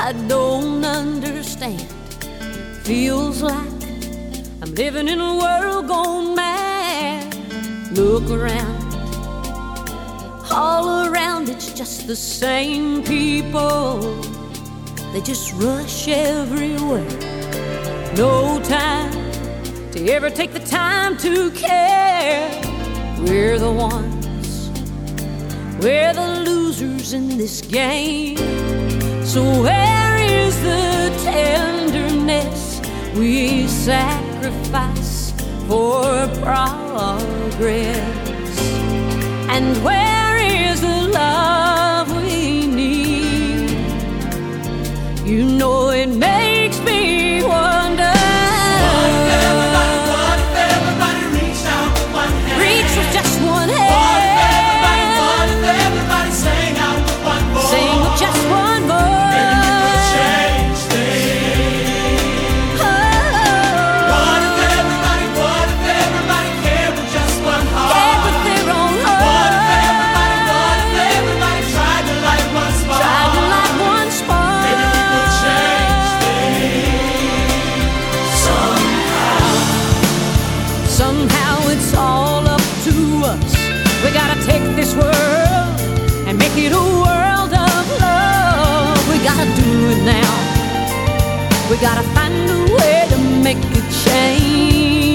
I don't understand. Feels like I'm living in a world gone mad. Look around, all around it's just the same people. They just rush everywhere. No time to ever take the time to care. We're the ones, we're the losers in this game. So where is the tenderness we sacrifice for progress? And where is the love we need? You know it makes me wonder. What if everybody reached out with one hand? Reach with just one hand. What if everybody sang out with one voice? Sing with just one voice. We gotta take this world and make it a world of love. We gotta do it now. We gotta find a way to make a change.